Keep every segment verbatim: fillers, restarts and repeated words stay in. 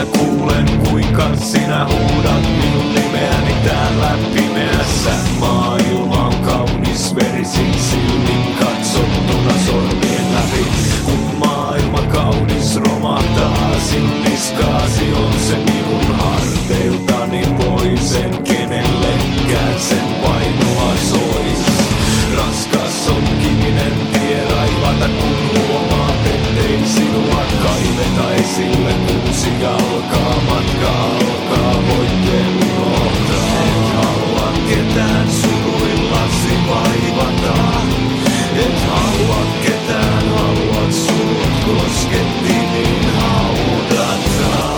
minä kuulen kuinka sinä huudat minun nimeäni täällä pimeässä. Maailma on kaunis verisin silmin katsottuna sormien läpi. Kun maailma kaunis romahtaa sinun niskaasi, on se minun harteiltani pois. En kenellekään sen painoa sois. Raskas on kivinen tie raivata, kun huomaat, ettei sinua kaiveta esille. Kuusi jalkaa, matka alkaa, voitteen unohtaa. Et halua ketään suruillasi vaivata. Et halua ketään, haluat surut koskettiin haudata.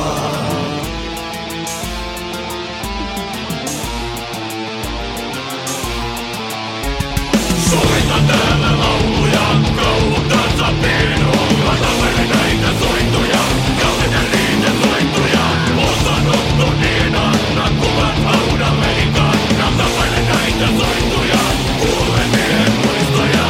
Soitan täällä lauluja, kauhutansa pienolla. Tapelen näitä sointuja, käytetän niitä sointuja. Osanotto niin anna kuvat haudalleni kannan. Tapelen näitä sointuja, kuulemien muistoja.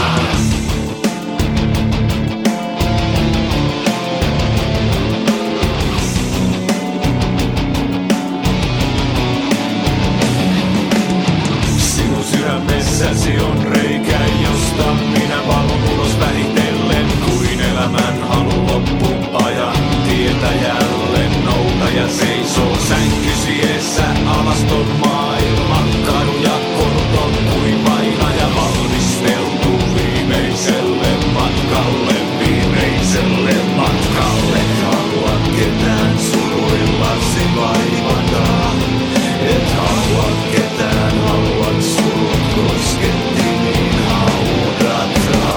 Sinun sydämessäsi on reikä, josta minä valon ulos vähitellen. Kuin elämän halu loppuajan tietä jälleen noutaja seisoo sänkysi eessä. Alaston maailma, kadu ja korton kuin vainaja valmisteltu viimeiselle matkalle, viimeiselle matkalle. Et halua ketään suruillasi vaivata. Et halua ketään, haluat surut koskettiin haudata.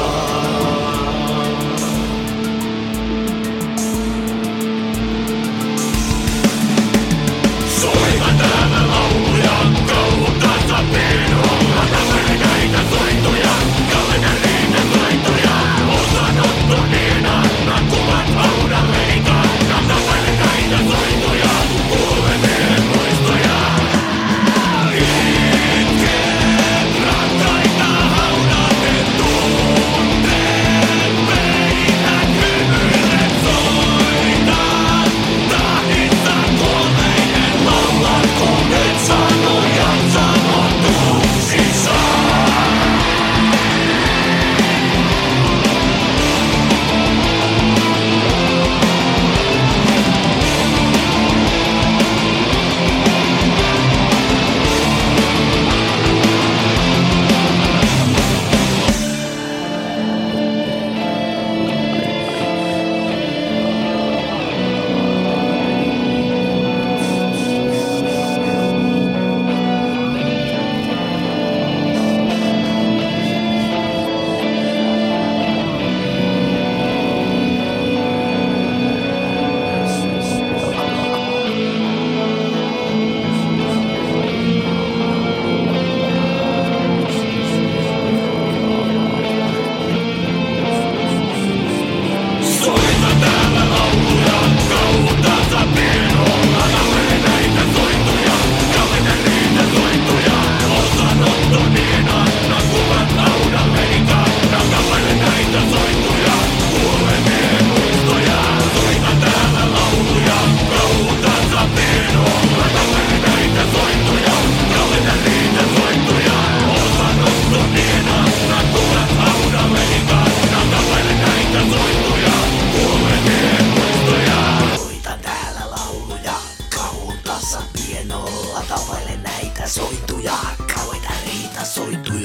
Soitan täällä lauluja, kauhutansa pienolla. Tapelen näitä sointuja, käytetän niitä sointuja. Osanotto niin anna kuvat haudalleni kannan. Tapelen näitä sointuja, kuulemien muistoja. Itken rakkaita haudaten tunteen meidän hymyillen soitan. Tahdissa kuolleiden laulan, kun nyt sanojan sanotuksi saa. Soitan täällä lauluja, kauhutansa pienolla. Tapelen näitä sointuja, käytetän niitä sointuja. Osanotto niin anna kuvat haudalleni kannan. Tapelen näitä sointuja, kuulemien muistoja. Soitan täällä lauluja, kauhutansa pienolla. Tapelen näitä sointuja, käytetän niitä sointuja. Osanotto niin anna kuvat haudalleni kannan. Tapelen näitä sointuja, kuulemien muistoja. Soitan täällä lauluja, kauhutansa pienolla. Tapailen näitä sointuja, kauheita riita sointuja.